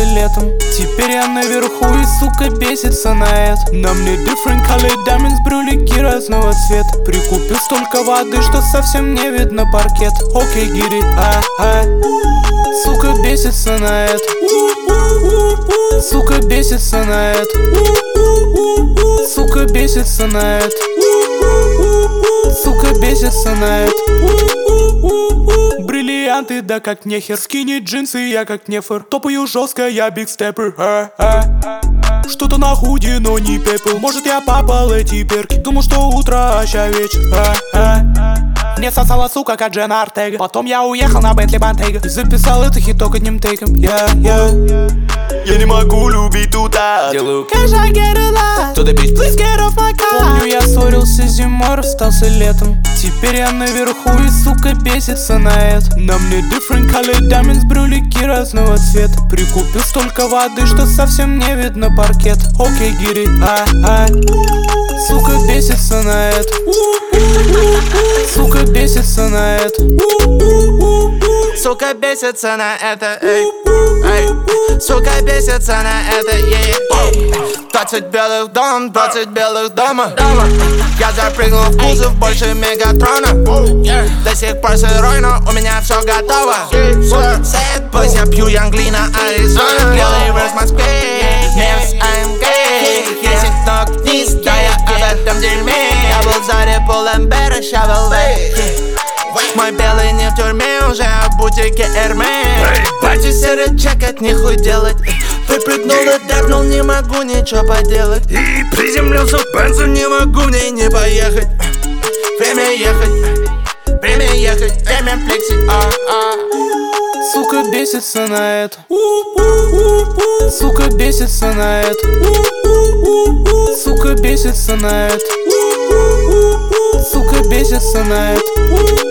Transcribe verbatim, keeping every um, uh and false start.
остался летом. Теперь я наверху и, сука, бесится на это. На мне different color diamonds, брюлики разного цвета. Прикупил столько воды, что совсем не видно паркет. Окей, гири, а, а. Сука, бесится на это. Сука, бесится на это. Сука, бесится на это. Сука, бесится на это. Бриллианты, да как нехер. Скини джинсы, я как нефор. Топаю жестко, я биг степпер. а, а. Что-то на худи, но не пепел. Может, я попал эти перки. Думал, что утро, а ща вечер. а, а. Мне сосала, сука, как Дженна Артега. Потом я уехал на Бентли Бантейга и записал это хит только одним тейком. Я, я Я не могу любить туда. делаю cash, I get a lot. To the beach, Please get off my car. Помню, я ссорился зимой, расстался летом. Теперь я наверху и, сука, бесится на это. На мне different color diamonds, брюлики разного цвета. Прикупил столько воды, что совсем не видно паркет. Окей, гири, а, а. Сука, бесится на это. Сука, бесится на это. Сука, бесится на это, эй, эй. Сука, бесится на это, ей. Двадцать белых дом, двадцать белых дома. Я запрыгнул в кузов больше Мегатрона. До сих пор сырой, но у меня все готово. Sad boys, я пью Янглина, Аризона. Белый верс в Москве, Мемс, I'm gay. Если ног вниз, да я об этом дерьме. Я был в заре Пулембера, ща в эл эй. Мой белый не в тюрьме, уже в бутике Эрме. Пати серый чекать, нихуй делать. Выпрыгнул и дэпнул, не могу ничего поделать. И приземлился в бензу, Не могу в ней не поехать. Время ехать, время ехать, время флексить, а, а. Сука, бесится на это. Сука, бесится на это. Сука, бесится на это. Сука, бесится на это.